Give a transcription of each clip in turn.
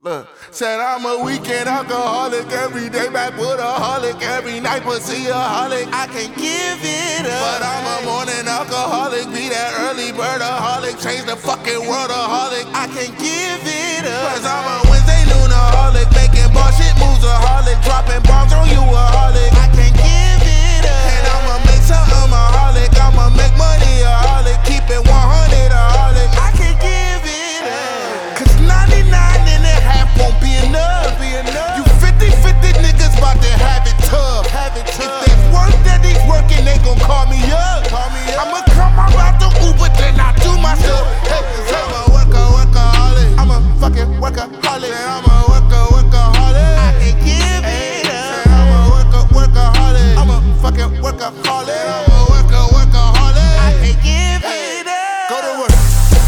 Look, said I'm a weekend alcoholic, every day back with a holic, every night pussy a holic. I can't give it up, but I'm a morning alcoholic, be that early bird aholic, change the fucking world aholic. I can't give it up, cause I'm a Wednesday noonaholic, making bullshit moves aholic, dropping bombs on you aholic. I can't give it up, and I'ma make something aholic, I'ma make money aholic, keep it 100 aholic. I can't give it up, cause 99 and a half won't be enough. You 50-50 niggas bout to have it tough. If there's work that he's working, they gon' call me up. I'ma come out the Uber, then I do my stuff. Hey, I'm a workaholic. I'm a fucking workaholic. I'm a workaholic. I can't give it up. I'm a workaholic. I'm a fucking workaholic. I'm a workaholic. I can't give it up. Go to work.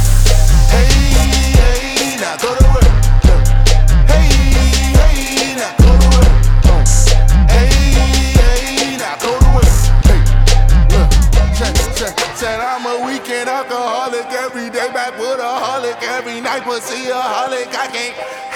Hey, now go to work. Said I'm a weekend alcoholic, every day back with a holic, every night pussy a holic. I can't